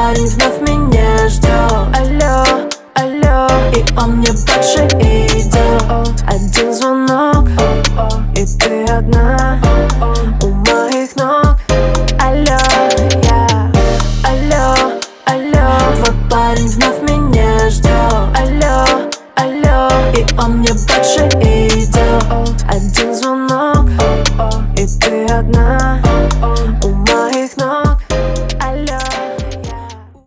парень вновь меня ждет. Алло, алло, и он мне больше идет. Один звонок, и ты одна.